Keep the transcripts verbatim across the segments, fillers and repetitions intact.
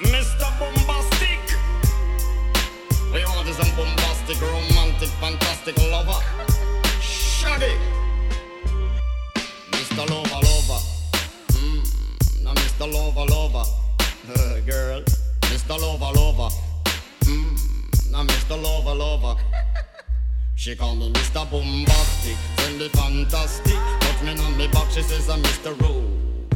Mister Bombastic. We want is some bombastic, romantic, fantastic lover. Shaggy. Mister Lover, lover. Mmm, now Mister Lover, lover. Uh, girl, Mister Lover, lover. Mmm, now Mister Lover, lover. She call me Mister Bombastic, send me fantastic. Touch me on me back, she says I'm Mister Romantic.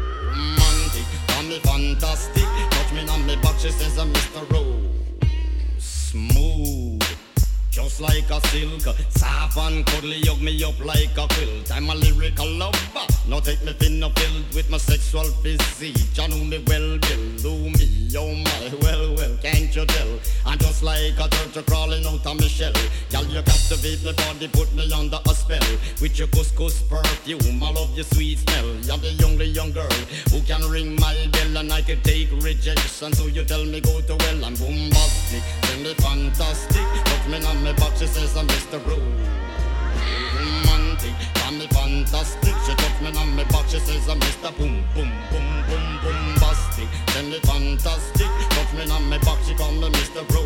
Call me fantastic, touch me on me back, she says I'm Mister Ro. Smooth, just like a silk, soft and cuddly, hug me up like a quilt. I'm a lyrical lover, now take me thin or filled with my sexual physique. You know me well, Bill, do me, oh my, well, well, can't you tell? I'm just like a turtle crawling out of my shell. Girl, you captivate my body, put me under a spell. With your couscous perfume, I love your sweet smell. You're the only young girl who can ring my bell, and I can take rejection. So you tell me go to well, I'm bombastic, send me fantastic. Touch me on my back, she says I'm Mister Romantic. Call me fantastic, she touch me on my back, she says I'm Mister Boom, boom, boom, boom, bombastic. Send me fantastic, touch me on my back, she call me Mister Ro.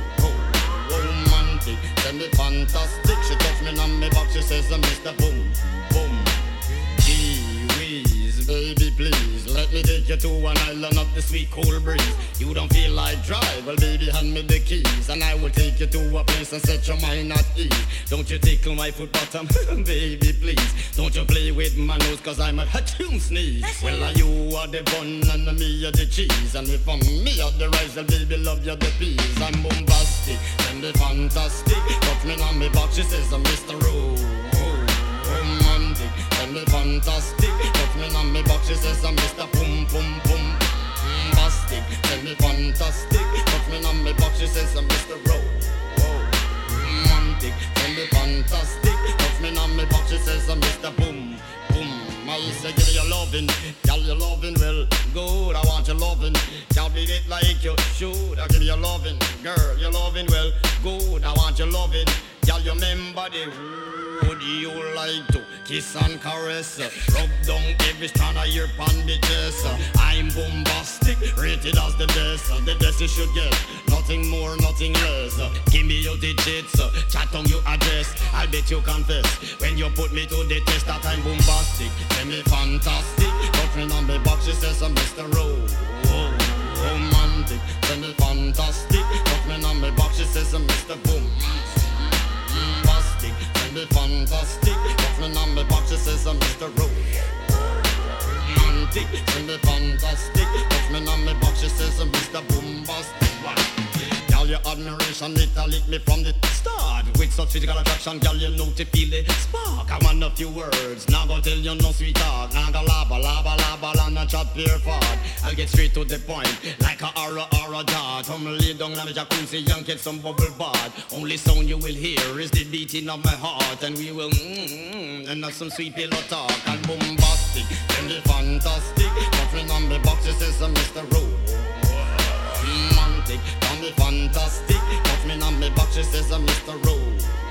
Romantic, send me fantastic, she touch me on my back, she says I'm Mister Boom, boom. Gee whiz, baby please, let me take you to an island of the sweet cool breeze. You don't feel like drive, well baby hand me the keys, and I will take you to a place and set your mind at ease. Don't you tickle my foot bottom, baby please. Don't you play with my nose, cause I'm a hatchoon sneeze. Well are you are the bun and me are the cheese, and if I'm me are the rice, well baby love you the peas. I'm bombastic, and the fantastic. Touch me on me back, she says I'm Mister Ro. Romantic, and the fantastic. Touch me on me back, she says I'm Mister Boom, boom, boom. Bombastic, and the fantastic. Touch me on me back, she says I'm Mister Ro. Romantic, and the fantastic. Touch me on me back, she says I'm Mister Boom, boom. I say give me your lovin', girl you lovin' well good. I want your lovin', girl beat it like you should. I give you your lovin', girl you lovin' well good. I want your lovin', girl you remember the would you like to kiss and caress, rub down every strand of your bandages. I'm bombastic, rated as the best, the best you should get, nothing more, nothing less. Give me your digits, chat on your address, I'll bet you confess when you put me to the test that I'm bombastic. Tell me fantastic, touch me on the box, she says I'm Mister Ro. Romantic, tell me fantastic, touch me on the box, she says I'm Mister Boom. Bombastic, tell me fantastic, touch me on the box, she says I'm Mister Ro. Romantic, tell me fantastic, touch me on the box, she says I'm Mister Bombastic. Girl, your admiration, it lit me from the start. With such physical attraction, girl, you know to feel the spark. I want a few words, now go tell you no sweetheart. Now go laba, laba, laba, and chat pure fart. I'll get straight to the point, like a aura, aura dart. Come lay down on the jacuzzi and get some bubble bath. Only sound you will hear is the beating of my heart. And we will mmm, and have some sweet pillow talk. And bombastic, and the fantastic. Touching on the box, it says I'm Mister Ro. Romantic, call me fantastic. Touch me on me back, she says I'm Mister Ro.